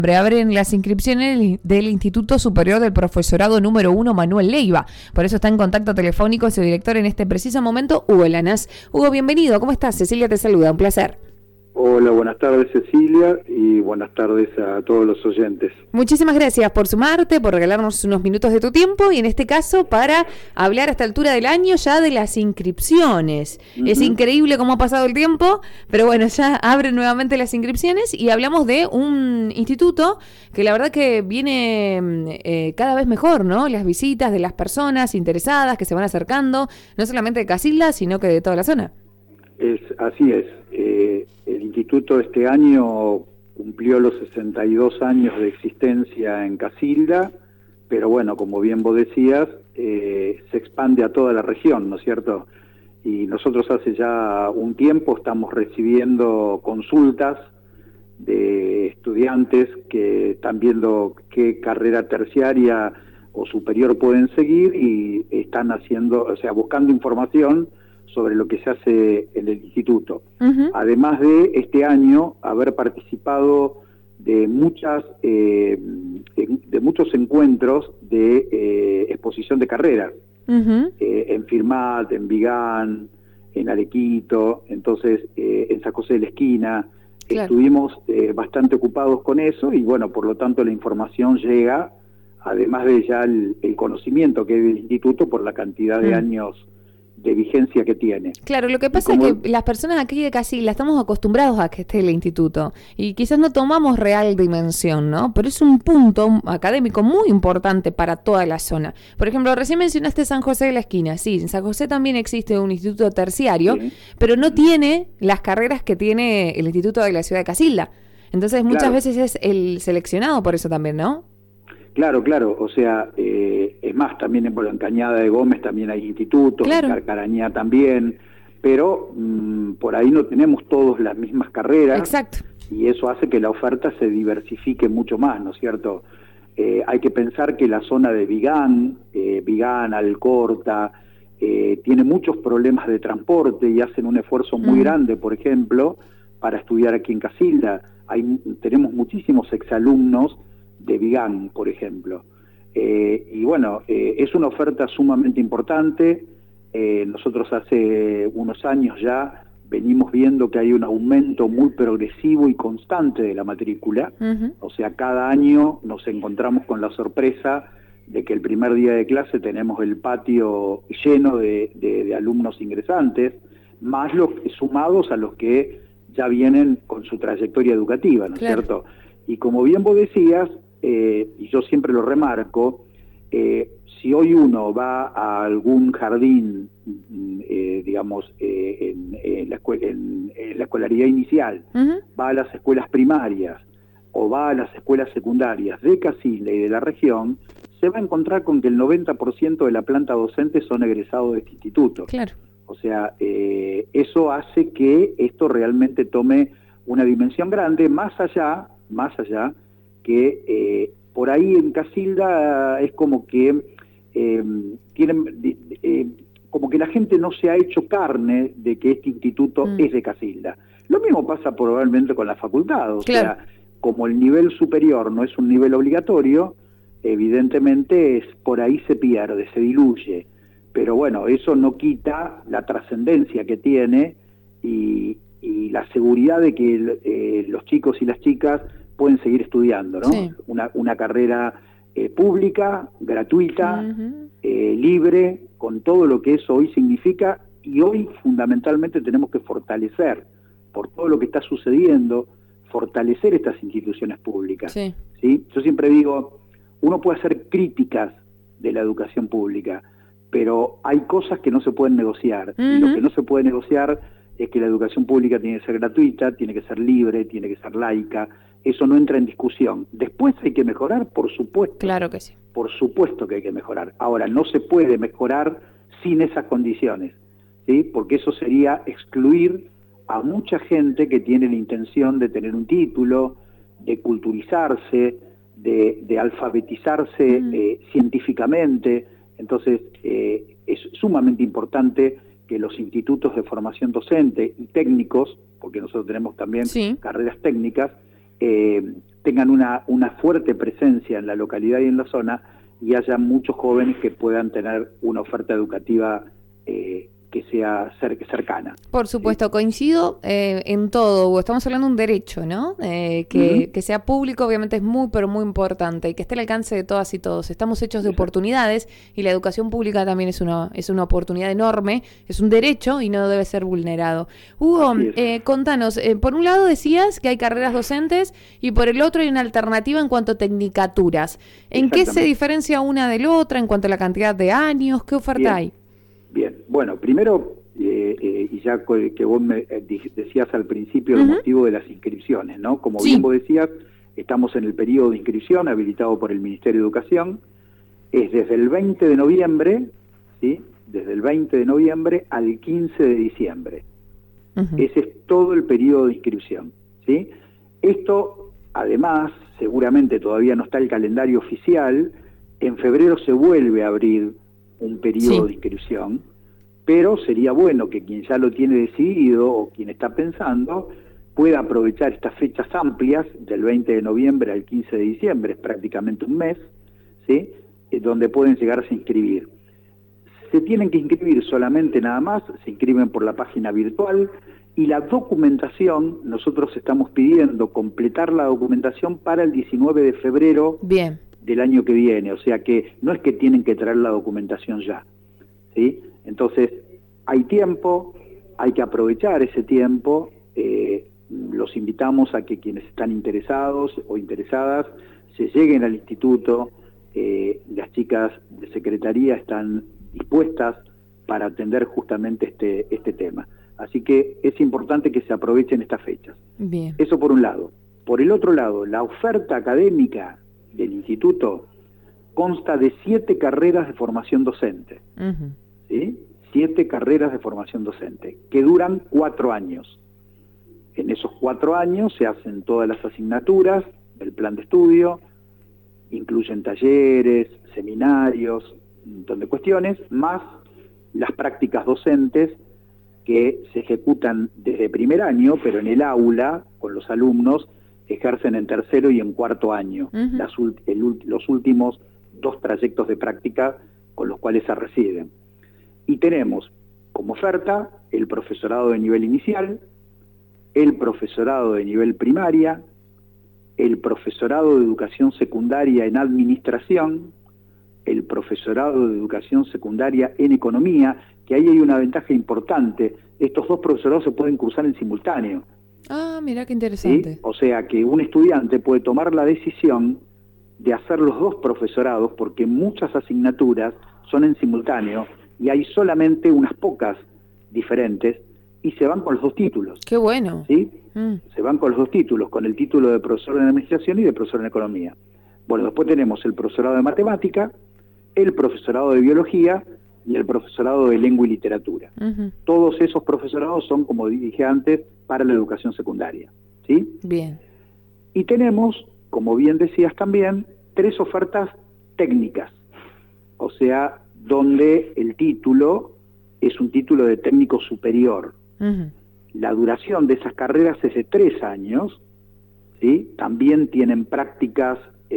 Abren las inscripciones del Instituto Superior del Profesorado número 1 Manuel Leiva. Por eso está en contacto telefónico su director en este preciso momento, Hugo Lanas. Hugo, bienvenido. ¿Cómo estás? Cecilia te saluda. Un placer. Hola, buenas tardes Cecilia y buenas tardes a todos los oyentes. Muchísimas gracias por sumarte, por regalarnos unos minutos de tu tiempo y en este caso para hablar a esta altura del año ya de las inscripciones. Es increíble cómo ha pasado el tiempo, pero bueno, ya abren nuevamente las inscripciones y hablamos de un instituto que la verdad que viene cada vez mejor, ¿no? Las visitas de las personas interesadas que se van acercando, no solamente de Casilda, sino que de toda la zona. Así es. El instituto este año cumplió los 62 años de existencia en Casilda, pero bueno, como bien vos decías, se expande a toda la región, ¿no es cierto? Y nosotros hace ya un tiempo estamos recibiendo consultas de estudiantes que están viendo qué carrera terciaria o superior pueden seguir y están haciendo, o sea, buscando información sobre lo que se hace en el instituto. Además de este año haber participado de muchos encuentros de exposición de carreras, en Firmat, en Vigán, en Arequito, entonces en San José de la Esquina. Claro. Estuvimos bastante ocupados con eso y bueno, por lo tanto la información llega, además de ya el conocimiento que hay del instituto por la cantidad de años de vigencia que tiene. Claro, lo que pasa es que las personas aquí de Casilda estamos acostumbrados a que esté el instituto y quizás no tomamos real dimensión, ¿no? Pero es un punto académico muy importante para toda la zona. Por ejemplo, recién mencionaste San José de la Esquina. Sí, en San José también existe un instituto terciario, pero no tiene las carreras que tiene el instituto de la ciudad de Casilda. Entonces muchas veces es el seleccionado por eso también, ¿no? Claro, o sea, es más, también en Cañada de Gómez también hay institutos, en Carcarañá también, pero por ahí no tenemos todos las mismas carreras. Exacto. Y eso hace que la oferta se diversifique mucho más, ¿no es cierto? Hay que pensar que la zona de Vigán, Alcorta, tiene muchos problemas de transporte y hacen un esfuerzo muy grande, por ejemplo, para estudiar aquí en Casilda. Tenemos muchísimos exalumnos de Vigán, por ejemplo. Y bueno, es una oferta sumamente importante. Nosotros hace unos años ya venimos viendo que hay un aumento muy progresivo y constante de la matrícula. O sea, cada año nos encontramos con la sorpresa de que el primer día de clase tenemos el patio lleno de alumnos ingresantes, más los sumados a los que ya vienen con su trayectoria educativa, ¿no es cierto? Y como bien vos decías, y yo siempre lo remarco, si hoy uno va a algún jardín, digamos, en la escolaridad inicial, va a las escuelas primarias o va a las escuelas secundarias de Casilda y de la región, se va a encontrar con que el 90% de la planta docente son egresados de este instituto. Claro. O sea, eso hace que esto realmente tome una dimensión grande, más allá que por ahí en Casilda es como que como que la gente no se ha hecho carne de que este instituto es de Casilda. Lo mismo pasa probablemente con la facultad, o sea, como el nivel superior no es un nivel obligatorio, evidentemente por ahí se pierde, se diluye, pero bueno, eso no quita la trascendencia que tiene y la seguridad de que los chicos y las chicas pueden seguir estudiando, ¿no? Sí. Una carrera pública, gratuita, libre, con todo lo que eso hoy significa, y hoy fundamentalmente tenemos que fortalecer, por todo lo que está sucediendo, fortalecer estas instituciones públicas. Sí. ¿Sí? Yo siempre digo, uno puede hacer críticas de la educación pública, pero hay cosas que no se pueden negociar, y lo que no se puede negociar es que la educación pública tiene que ser gratuita, tiene que ser libre, tiene que ser laica. Eso no entra en discusión. Después hay que mejorar, por supuesto. Claro que sí. Por supuesto que hay que mejorar. Ahora, no se puede mejorar sin esas condiciones, ¿sí? Porque eso sería excluir a mucha gente que tiene la intención de tener un título, de culturizarse, de alfabetizarse científicamente. Entonces, es sumamente importante que los institutos de formación docente y técnicos, porque nosotros tenemos también carreras técnicas, tengan una fuerte presencia en la localidad y en la zona, y haya muchos jóvenes que puedan tener una oferta educativa que sea cercana. Por supuesto, ¿sí? Coincido en todo, Hugo. Estamos hablando de un derecho, ¿no? Que sea público, obviamente, es muy, pero muy importante, y que esté al alcance de todas y todos. Estamos hechos de oportunidades, y la educación pública también es una oportunidad enorme, es un derecho y no debe ser vulnerado. Hugo, contanos, por un lado decías que hay carreras docentes, y por el otro hay una alternativa en cuanto a tecnicaturas. ¿En qué se diferencia una de la otra en cuanto a la cantidad de años? ¿Qué oferta hay? Bien, bueno, primero, y ya que vos me decías al principio el motivo de las inscripciones, ¿no? Como bien vos decías, estamos en el periodo de inscripción habilitado por el Ministerio de Educación, es desde el 20 de noviembre, ¿sí? Desde el 20 de noviembre al 15 de diciembre. Ese es todo el periodo de inscripción, ¿sí? Esto, además, seguramente todavía no está el calendario oficial, en febrero se vuelve a abrir un periodo de inscripción, pero sería bueno que quien ya lo tiene decidido o quien está pensando pueda aprovechar estas fechas amplias del 20 de noviembre al 15 de diciembre, es prácticamente un mes, ¿sí? Donde pueden llegarse a inscribir. Se tienen que inscribir solamente nada más, se inscriben por la página virtual, y la documentación, nosotros estamos pidiendo completar la documentación para el 19 de febrero del año que viene, o sea que no es que tienen que traer la documentación ya, ¿sí? Entonces, hay tiempo, hay que aprovechar ese tiempo, los invitamos a que quienes están interesados o interesadas se lleguen al instituto, las chicas de secretaría están dispuestas para atender justamente este tema. Así que es importante que se aprovechen estas fechas. Bien. Eso por un lado. Por el otro lado, la oferta académica del instituto consta de 7 carreras de formación docente, ¿sí? 7 carreras de formación docente, que duran 4 años. En esos 4 años se hacen todas las asignaturas del plan de estudio, incluyen talleres, seminarios, un montón de cuestiones, más las prácticas docentes que se ejecutan desde primer año, pero en el aula, con los alumnos, ejercen en tercero y en cuarto año, los últimos 2 trayectos de práctica con los cuales se reciben. Y tenemos como oferta el profesorado de nivel inicial, el profesorado de nivel primaria, el profesorado de educación secundaria en administración, el profesorado de educación secundaria en economía, que ahí hay una ventaja importante, estos 2 profesorados se pueden cursar en simultáneo. Ah, mira qué interesante. ¿Sí? O sea que un estudiante puede tomar la decisión de hacer los 2 profesorados, porque muchas asignaturas son en simultáneo y hay solamente unas pocas diferentes, y se van con los 2 títulos. ¡Qué bueno! ¿Sí? Se van con los 2 títulos, con el título de profesor en administración y de profesor en economía. Bueno, después tenemos el profesorado de matemática, el profesorado de biología y el profesorado de lengua y literatura. Todos esos profesorados son, como dije antes, para la educación secundaria, ¿sí? Bien. Y tenemos, como bien decías también, 3 ofertas técnicas, o sea, donde el título es un título de técnico superior. La duración de esas carreras es de 3 años, ¿sí? También tienen prácticas,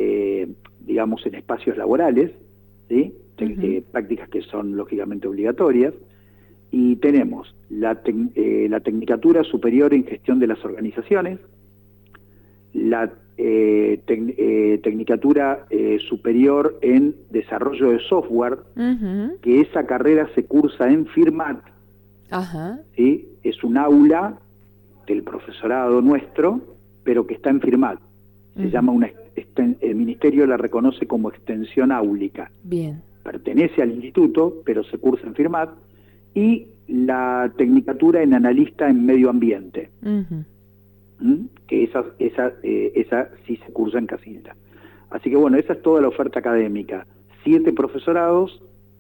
digamos, en espacios laborales, ¿sí? Prácticas que son lógicamente obligatorias, y tenemos la Tecnicatura Superior en Gestión de las Organizaciones, la Tecnicatura Superior en Desarrollo de Software, que esa carrera se cursa en FIRMAT, ¿sí? Es un aula del profesorado nuestro, pero que está en FIRMAT. Se llama el Ministerio la reconoce como extensión áulica. Bien. Pertenece al instituto, pero se cursa en FIRMAT, y la Tecnicatura en Analista en Medio Ambiente, que esa sí se cursa en casita. Así que bueno, esa es toda la oferta académica. 7 profesorados,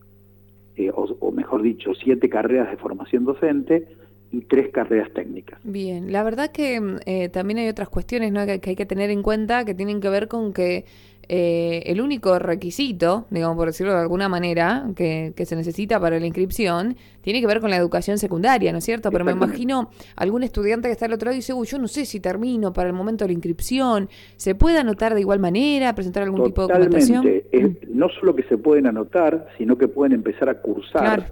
o mejor dicho, 7 carreras de formación docente y 3 carreras técnicas. Bien, la verdad que también hay otras cuestiones, ¿no?, que hay que tener en cuenta, que tienen que ver con que el único requisito, digamos por decirlo de alguna manera, que se necesita para la inscripción, tiene que ver con la educación secundaria, ¿no es cierto? Pero me imagino algún estudiante que está al otro lado y dice, yo no sé si termino para el momento de la inscripción. ¿Se puede anotar de igual manera, presentar algún tipo de documentación? No solo que se pueden anotar, sino que pueden empezar a cursar. Claro.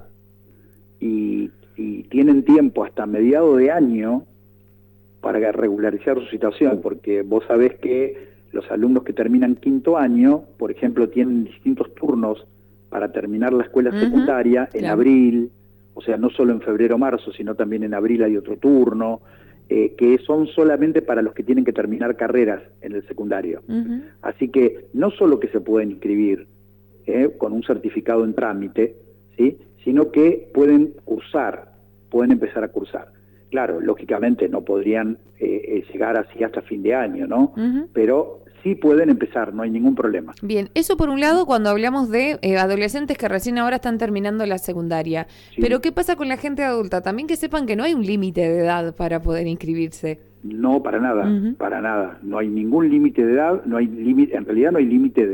Y tienen tiempo hasta mediados de año para regularizar su situación, porque vos sabés que los alumnos que terminan quinto año, por ejemplo, tienen distintos turnos para terminar la escuela secundaria en abril, o sea, no solo en febrero o marzo, sino también en abril hay otro turno, que son solamente para los que tienen que terminar carreras en el secundario. Así que no solo que se pueden inscribir con un certificado en trámite, ¿sí?, sino que pueden cursar, pueden empezar a cursar. Claro, lógicamente no podrían llegar así hasta fin de año, ¿no? Pero sí pueden empezar, no hay ningún problema. Bien, eso por un lado cuando hablamos de adolescentes que recién ahora están terminando la secundaria. Sí. Pero ¿qué pasa con la gente adulta? También que sepan que no hay un límite de edad para poder inscribirse. No, para nada, para nada. No hay ningún límite de edad, no hay límite, en realidad no hay límite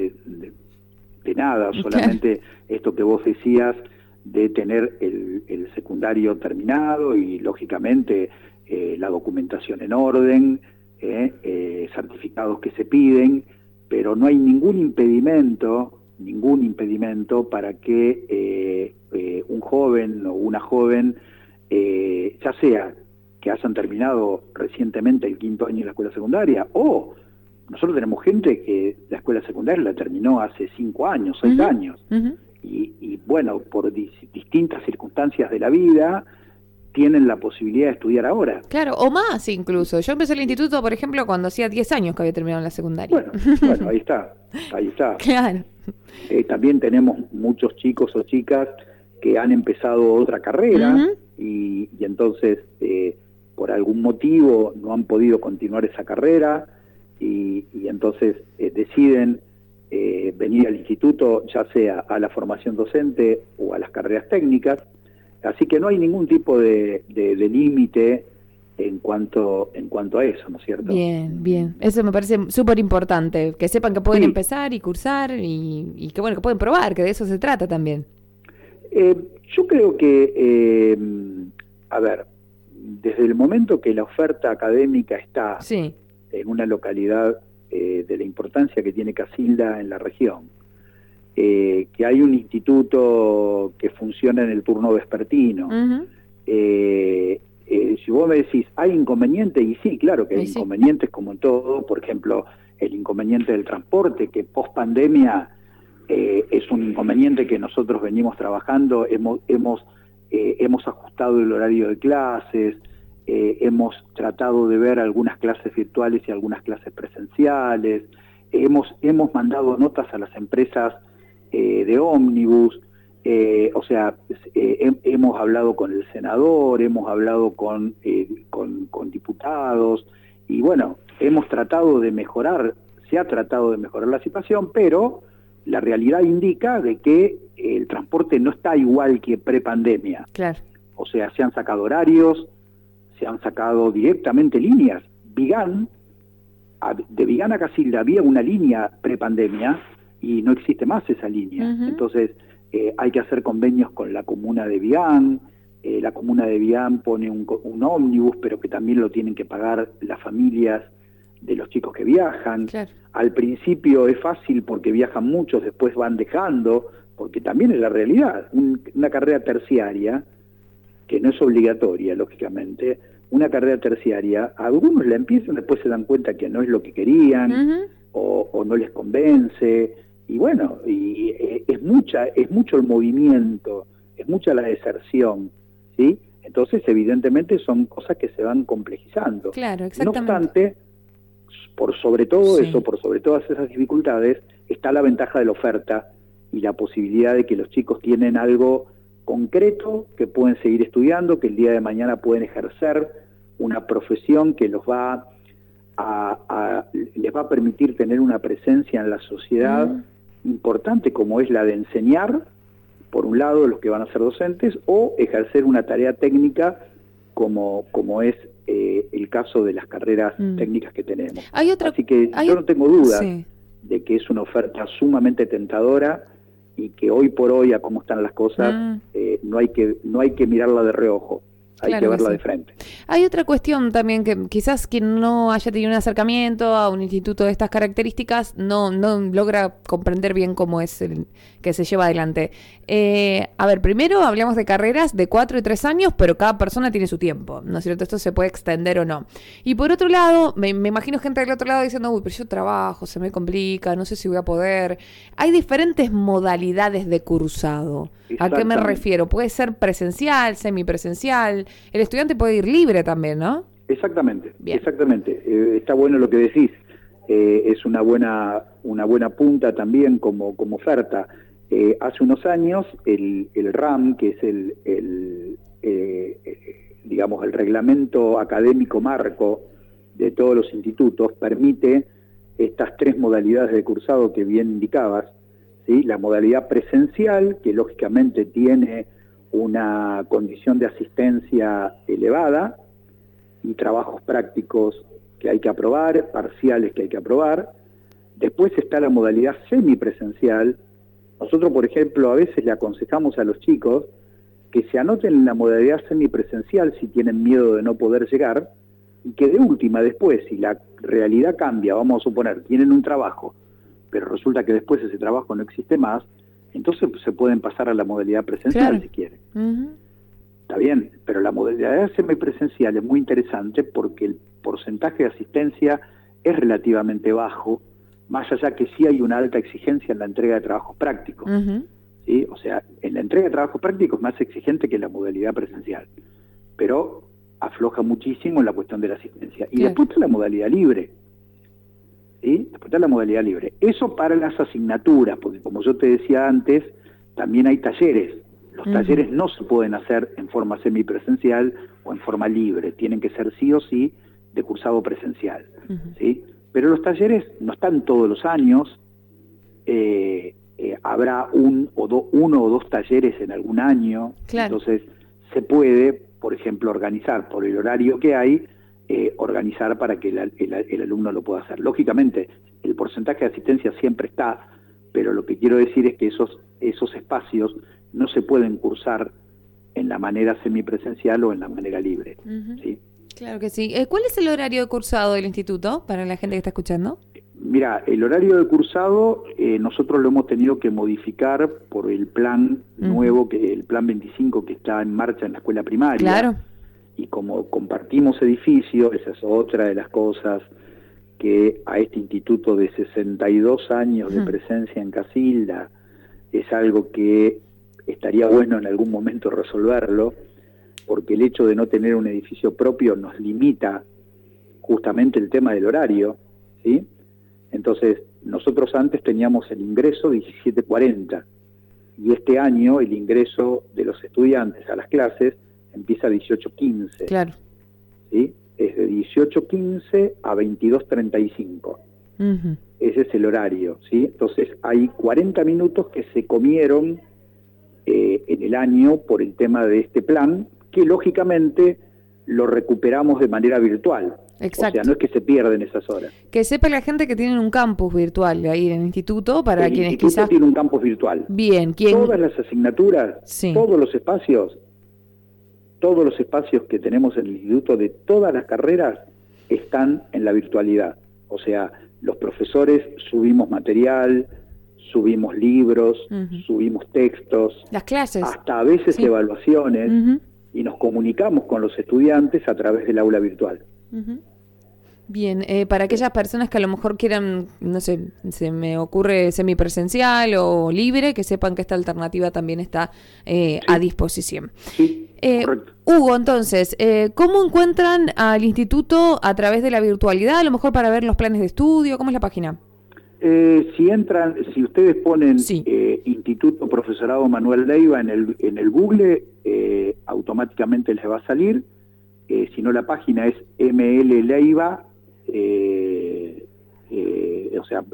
de nada, solamente esto que vos decías de tener el secundario terminado y lógicamente la documentación en orden, certificados que se piden, pero no hay ningún impedimento para que un joven o una joven, ya sea que hayan terminado recientemente el quinto año de la escuela secundaria, o nosotros tenemos gente que la escuela secundaria la terminó hace 5 años, 6 años, y bueno, por distintas circunstancias de la vida, tienen la posibilidad de estudiar ahora. Claro, o más incluso. Yo empecé el instituto, por ejemplo, cuando hacía 10 años que había terminado la secundaria. Bueno, ahí está. Claro. También tenemos muchos chicos o chicas que han empezado otra carrera y entonces por algún motivo no han podido continuar esa carrera y entonces deciden venir al instituto, ya sea a la formación docente o a las carreras técnicas. Así que no hay ningún tipo de límite en cuanto a eso, ¿no es cierto? Bien. Eso me parece súper importante, que sepan que pueden empezar y cursar y que bueno, que pueden probar, que de eso se trata también. Yo creo que, a ver, desde el momento que la oferta académica está en una localidad de la importancia que tiene Casilda en la región, que hay un instituto que funciona en el turno vespertino. Si vos me decís, ¿hay inconvenientes? Y sí, claro que hay inconvenientes como en todo. Por ejemplo, el inconveniente del transporte, que post pandemia es un inconveniente que nosotros venimos trabajando. Hemos ajustado el horario de clases, hemos tratado de ver algunas clases virtuales y algunas clases presenciales, hemos mandado notas a las empresas de ómnibus, hemos hablado con el senador, hemos hablado con diputados, y bueno, hemos tratado de mejorar, se ha tratado de mejorar la situación, pero la realidad indica de que el transporte no está igual que prepandemia. Claro. O sea, se han sacado horarios, se han sacado directamente líneas. De Vigán a Casilda había una línea prepandemia y no existe más esa línea. Entonces hay que hacer convenios con la comuna de Vigán. La comuna de Vigán pone un ómnibus, pero que también lo tienen que pagar las familias de los chicos que viajan. Claro. Al principio es fácil porque viajan muchos, después van dejando, porque también es la realidad. Una carrera terciaria, que no es obligatoria, lógicamente, una carrera terciaria, algunos la empiezan, después se dan cuenta que no es lo que querían, o no les convence, y bueno, es mucho el movimiento, es mucha la deserción, ¿sí? Entonces, evidentemente, son cosas que se van complejizando. Claro, exactamente. No obstante, por sobre todo eso, por sobre todas esas dificultades, está la ventaja de la oferta y la posibilidad de que los chicos tienen algo concreto que pueden seguir estudiando, que el día de mañana pueden ejercer una profesión que les va a permitir tener una presencia en la sociedad importante, como es la de enseñar, por un lado, los que van a ser docentes, o ejercer una tarea técnica como es el caso de las carreras técnicas que tenemos. Así que yo no tengo dudas de que es una oferta sumamente tentadora y que hoy por hoy, a cómo están las cosas, no hay que mirarla de reojo. Hay que verla de frente. Hay otra cuestión también que quizás quien no haya tenido un acercamiento a un instituto de estas características no logra comprender bien cómo es el que se lleva adelante. A ver, primero hablamos de carreras de 4 y 3 años, pero cada persona tiene su tiempo, ¿no es cierto? Esto se puede extender o no. Y por otro lado, me imagino gente del otro lado diciendo, uy, pero yo trabajo, se me complica, no sé si voy a poder. Hay diferentes modalidades de cursado. ¿A qué me refiero? Puede ser presencial, semipresencial. El estudiante puede ir libre también, ¿no? Exactamente, exactamente. Está bueno lo que decís. Es una buena punta también como oferta. Hace unos años el RAM, que es digamos, el reglamento académico marco de todos los institutos, permite estas 3 modalidades de cursado que bien indicabas. ¿Sí? La modalidad presencial, que lógicamente tiene una condición de asistencia elevada y trabajos prácticos que hay que aprobar, parciales que hay que aprobar. Después está la modalidad semipresencial. Nosotros, por ejemplo, a veces le aconsejamos a los chicos que se anoten en la modalidad semipresencial si tienen miedo de no poder llegar, y que de última después, si la realidad cambia, vamos a suponer, tienen un trabajo, pero resulta que después ese trabajo no existe más, entonces se pueden pasar a la modalidad presencial, si quieren. Está bien, pero la modalidad semipresencial es muy interesante porque el porcentaje de asistencia es relativamente bajo, más allá que sí hay una alta exigencia en la entrega de trabajos prácticos. ¿Sí? O sea, en la entrega de trabajos prácticos es más exigente que la modalidad presencial, pero afloja muchísimo en la cuestión de la asistencia. Y después está la modalidad libre. ¿Sí? Después está la modalidad libre. Eso para las asignaturas, porque como yo te decía antes, también hay talleres. Los talleres no se pueden hacer en forma semipresencial o en forma libre, tienen que ser sí o sí de cursado presencial. ¿Sí? Pero los talleres no están todos los años, habrá uno o dos talleres en algún año, entonces se puede, por ejemplo, organizar por el horario que hay, organizar para que el alumno lo pueda hacer. Lógicamente, el porcentaje de asistencia siempre está, pero lo que quiero decir es que esos espacios no se pueden cursar en la manera semipresencial o en la manera libre. ¿Sí? Claro que sí. ¿Cuál es el horario de cursado del instituto para la gente que está escuchando? Mira, el horario de cursado nosotros lo hemos tenido que modificar por el plan nuevo, el plan 25 que está en marcha en la escuela primaria. Claro. Y como compartimos edificio, esa es otra de las cosas que a este instituto de 62 años de presencia en Casilda es algo que estaría bueno en algún momento resolverlo, porque el hecho de no tener un edificio propio nos limita justamente el tema del horario, ¿sí? Entonces, nosotros antes teníamos el ingreso 17:40 y este año el ingreso de los estudiantes a las clases empieza a 18:15. Claro. ¿Sí? Es de 18:15 a 22:35. Ese es el horario, ¿sí? Entonces, hay 40 minutos que se comieron en el año por el tema de este plan, que lógicamente lo recuperamos de manera virtual. Exacto. O sea, no es que se pierden esas horas. Que sepa la gente que tienen un campus virtual ahí en el instituto, para el quienes instituto quizás... tiene un campus virtual. Bien, Todas las asignaturas, todos los espacios que tenemos en el instituto de todas las carreras están en la virtualidad. O sea, los profesores subimos material, subimos libros, subimos textos, las clases, hasta a veces evaluaciones, y nos comunicamos con los estudiantes a través del aula virtual. Bien, para aquellas personas que a lo mejor quieran, no sé, se me ocurre semipresencial o libre, que sepan que esta alternativa también está a disposición. Sí, correcto. Hugo, entonces, ¿cómo encuentran al instituto a través de la virtualidad? A lo mejor para ver los planes de estudio, ¿cómo es la página? Si ustedes ponen Instituto Profesorado Manuel Leiva en el Google, automáticamente les va a salir. Si no, la página es ML Leiva, o sea,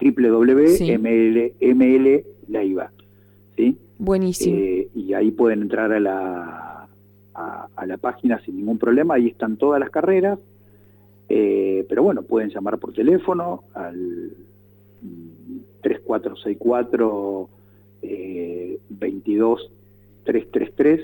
www.ml Leiva, ¿sí? Buenísimo. Y ahí pueden entrar a la página sin ningún problema, ahí están todas las carreras, pero bueno, pueden llamar por teléfono al 464 22333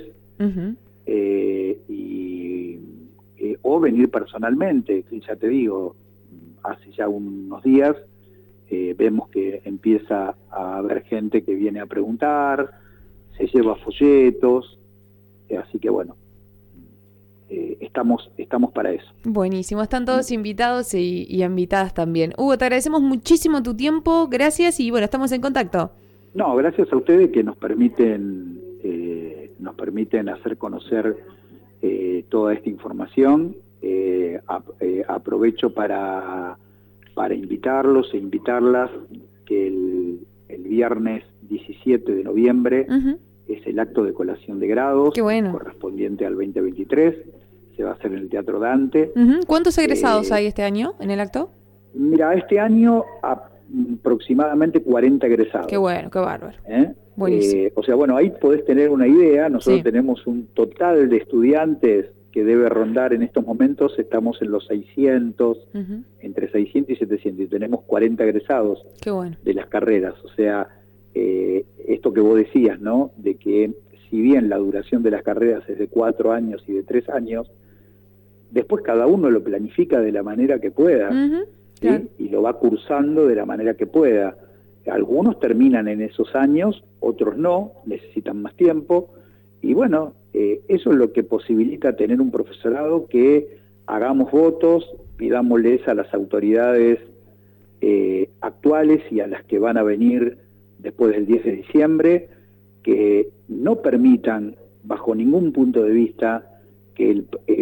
o venir personalmente. Ya te digo, hace ya unos días vemos que empieza a haber gente que viene a preguntar, se lleva folletos, así que bueno, estamos para eso. Buenísimo, están todos invitados y invitadas también. Hugo, te agradecemos muchísimo tu tiempo, gracias y bueno, estamos en contacto. No, gracias a ustedes que nos permiten hacer conocer toda esta información. Aprovecho para invitarlos e invitarlas que el viernes 17 de noviembre es el acto de colación de grados. Qué bueno. Correspondiente al 2023, se va a hacer en el Teatro Dante. ¿Cuántos egresados hay este año en el acto? Mira, este año aproximadamente 40 egresados. Qué bueno, qué bárbaro. Buenísimo. O sea, bueno, ahí podés tener una idea. Nosotros tenemos un total de estudiantes que debe rondar en estos momentos, estamos en los 600, entre 600 y 700, y tenemos 40 egresados. Qué bueno. De las carreras. O sea, esto que vos decías, ¿no? De que si bien la duración de las carreras es de 4 años y de 3 años, después cada uno lo planifica de la manera que pueda, ¿sí? Claro. Y lo va cursando de la manera que pueda. Algunos terminan en esos años, otros no, necesitan más tiempo, y bueno, eso es lo que posibilita tener un profesorado que hagamos votos, pidámosles a las autoridades actuales y a las que van a venir después del 10 de diciembre, que no permitan, bajo ningún punto de vista, que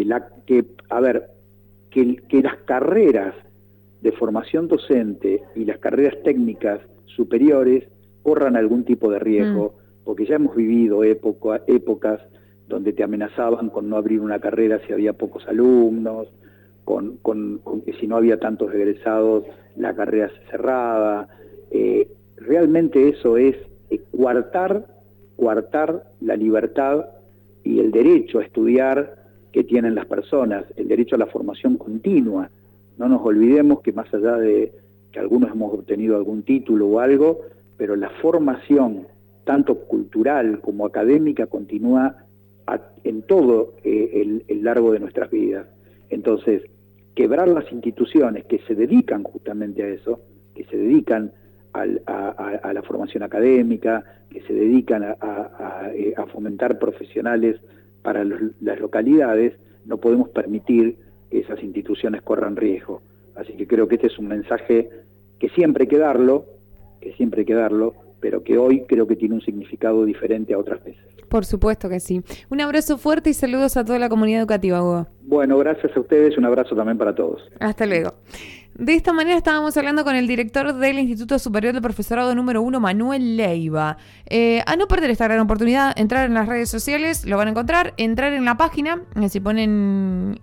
las carreras de formación docente y las carreras técnicas superiores corran algún tipo de riesgo, porque ya hemos vivido épocas donde te amenazaban con no abrir una carrera si había pocos alumnos, con que si no había tantos egresados la carrera se cerraba. Realmente eso es coartar la libertad y el derecho a estudiar que tienen las personas, el derecho a la formación continua. No nos olvidemos que más allá de que algunos hemos obtenido algún título o algo, pero la formación, tanto cultural como académica, continúa en todo el largo de nuestras vidas. Entonces, quebrar las instituciones que se dedican justamente a eso, que se dedican a la formación académica, que se dedican a fomentar profesionales para las localidades, no podemos permitir que esas instituciones corran riesgo. Así que creo que este es un mensaje que siempre hay que darlo, pero que hoy creo que tiene un significado diferente a otras veces. Por supuesto que sí. Un abrazo fuerte y saludos a toda la comunidad educativa, Hugo. Bueno, gracias a ustedes, un abrazo también para todos. Hasta luego. De esta manera estábamos hablando con el director del Instituto Superior de Profesorado número 1, Manuel Leiva. A no perder esta gran oportunidad, entrar en las redes sociales, lo van a encontrar, entrar en la página, si ponen